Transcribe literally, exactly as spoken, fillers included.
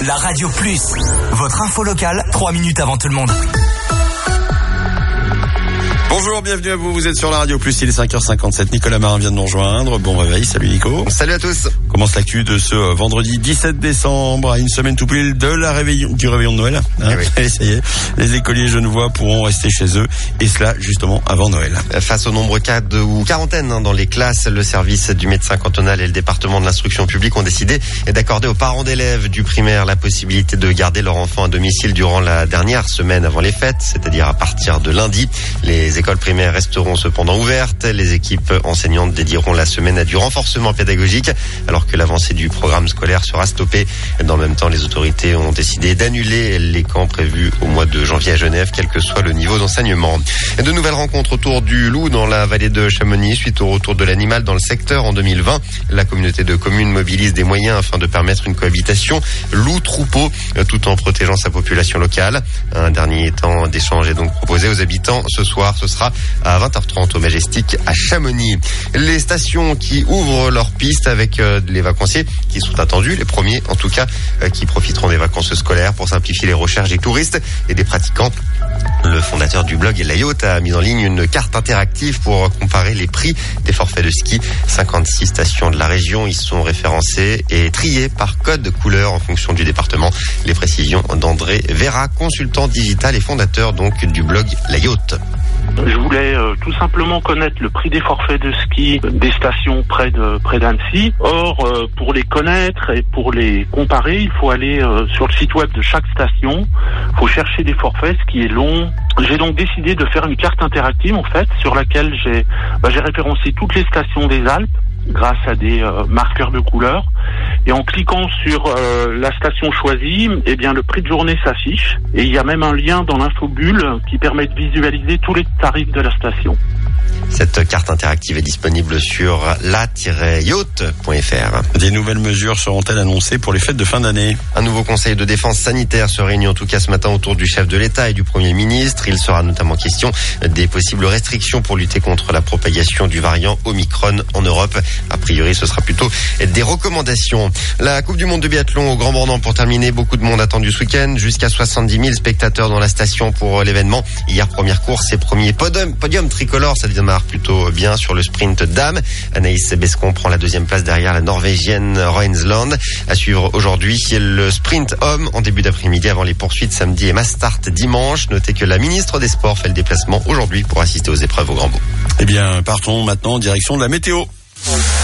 La Radio Plus, votre info locale, trois minutes avant tout le monde. Bonjour, bienvenue à vous, vous êtes sur la Radio Plus, il est cinq heures cinquante-sept, Nicolas Marin vient de nous rejoindre, bon réveil, salut Nico. Salut à tous. On commence l'actu de ce vendredi dix-sept décembre, à une semaine tout pile de la réveillon, du réveillon de Noël. Hein, oui. Et ça y est, les écoliers genevois pourront rester chez eux, et cela justement avant Noël. Face au nombreux cas de ou quarantaine hein, dans les classes, le service du médecin cantonal et le département de l'instruction publique ont décidé d'accorder aux parents d'élèves du primaire la possibilité de garder leur enfant à domicile durant la dernière semaine avant les fêtes, c'est-à-dire à partir de lundi. Les écoles primaires resteront cependant ouvertes. Les équipes enseignantes dédieront la semaine à du renforcement pédagogique, alors que l'avancée du programme scolaire sera stoppée. Dans le même temps, les autorités ont décidé d'annuler les camps prévus au mois de janvier à Genève, quel que soit le niveau d'enseignement. De nouvelles rencontres autour du loup dans la vallée de Chamonix, suite au retour de l'animal dans le secteur en deux mille vingt. La communauté de communes mobilise des moyens afin de permettre une cohabitation loup-troupeau, tout en protégeant sa population locale. Un dernier temps d'échange est donc proposé aux habitants. Ce soir, ce sera à vingt heures trente au Majestic à Chamonix. Les stations qui ouvrent leurs pistes avec euh, les vacanciers qui sont attendus, les premiers en tout cas, euh, qui profiteront des vacances scolaires pour simplifier les recherches des touristes et des pratiquants. Le fondateur du blog Layot a mis en ligne une carte interactive pour comparer les prix des forfaits de ski. cinquante-six stations de la région y sont référencées et triées par code couleur en fonction du département. Les précisions d'André Vera, consultant digital et fondateur donc du blog Layot. Je voulais euh, tout simplement connaître le prix des forfaits de ski des stations près de près d'Annecy. Or, euh, pour les connaître et pour les comparer, il faut aller euh, sur le site web de chaque station. Il faut chercher des forfaits, ce qui est long. J'ai donc décidé de faire une carte interactive en fait, sur laquelle j'ai bah, j'ai référencé toutes les stations des Alpes grâce à des euh, marqueurs de couleurs. Et en cliquant sur euh, la station choisie, eh bien le prix de journée s'affiche. Et il y a même un lien dans l'infobulle qui permet de visualiser tous les tarifs de la station. Cette carte interactive est disponible sur la tiret yacht point f r. Des nouvelles mesures seront-elles annoncées pour les fêtes de fin d'année? Un nouveau conseil de défense sanitaire se réunit en tout cas ce matin autour du chef de l'État et du Premier ministre. Il sera notamment question des possibles restrictions pour lutter contre la propagation du variant Omicron en Europe. A priori, ce sera plutôt des recommandations. La Coupe du Monde de biathlon au Grand Bornand pour terminer. Beaucoup de monde attendu ce week-end. Jusqu'à soixante-dix mille spectateurs dans la station pour l'événement. Hier, première course et premier podium, podium tricolore. Ça démarre plutôt bien sur le sprint dame. Anaïs Bescon prend la deuxième place derrière la Norvégienne Roensland. À suivre aujourd'hui le sprint homme en début d'après-midi avant les poursuites samedi et mass start dimanche. Notez que la ministre des Sports fait le déplacement aujourd'hui pour assister aux épreuves au Grand Bout. Eh bien, partons maintenant en direction de la météo.